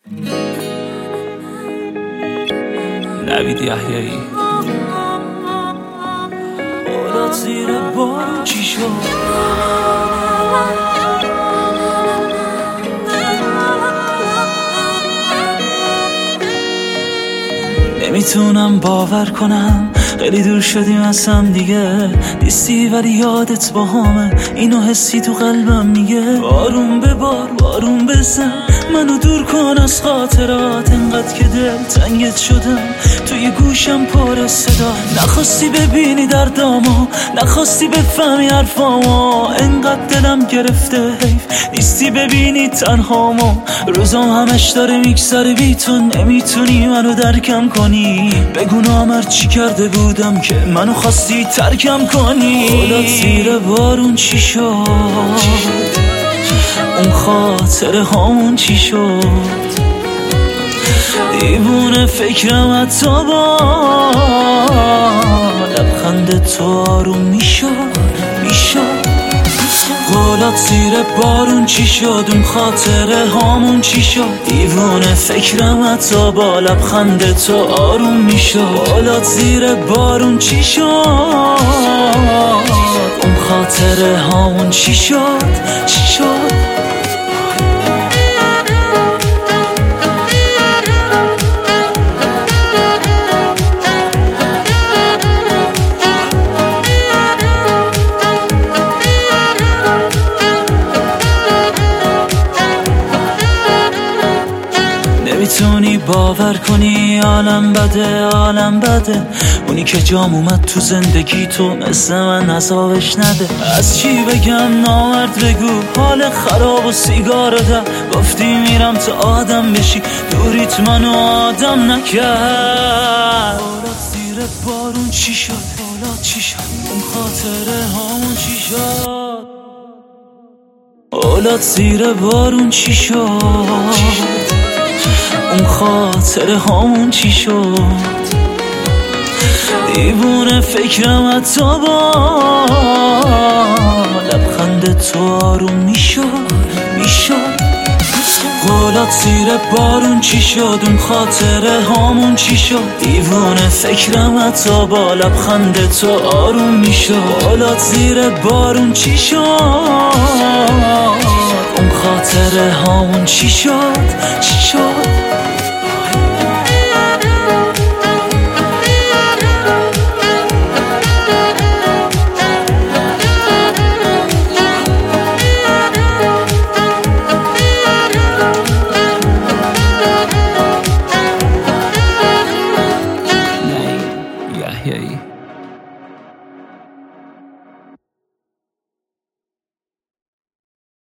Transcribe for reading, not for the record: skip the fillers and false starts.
نوید یحیایی اولاد زیر بارون چی شد؟ نمیتونم باور کنم خیلی دور شدیم از هم دیگه، نیستی ولی یادت با همه، اینو حسی تو قلبم میگه. بارون به بار بارون بزن منو دور کن از خاطرات، انقدر که دل تنگت شدم توی گوشم پر صدا. نخواستی ببینی دردامو، نخواستی بفهمی حرفامو، انقدر دلم گرفته حیف نیستی ببینی تنهامو. روزام همش داره میگذره بی تو، نمیتونی منو درکم کنی. بگو نامر چی کرده بودم که منو خواستی ترکم کنی. اولاد زیر بارون چی شد؟ اون خاطره هامون چی شد؟ دیوونه فکرم حتی با لبخند تو آروم میشد. قولات زیر بارون چی شد؟ اون خاطره هامون چی شد؟ دیوونه فکرم حتی با لبخند تو آروم میشد. قولات زیر بارون چی شد؟ اون خاطره هامون چی شد؟ نمیتونی باور کنی عالم بده، اونی که جام اومد تو زندگی تو مثل من عذابش نده. از چی بگم نامرد بگو، حال خراب و سیگار ده. گفتی میرم تا آدم بشی، دوریت منو آدم نکرد. اولاد زیر بارون چی شد؟ اولاد چی شد؟ اون خاطره هامون چی شد؟ اولاد زیر بارون چی شد؟ اون خاطره هامون چی شد؟ دیوونه فکرم حتی با لبخند تو آروم میشد. قولات زیر بارون چی شد؟ اون خاطره هامون چی شد؟ دیوونه فکرم حتی با لبخند تو آروم میشد. قولات زیر بارون چی شد؟ اون خاطره هامون چی شد؟ Yahya.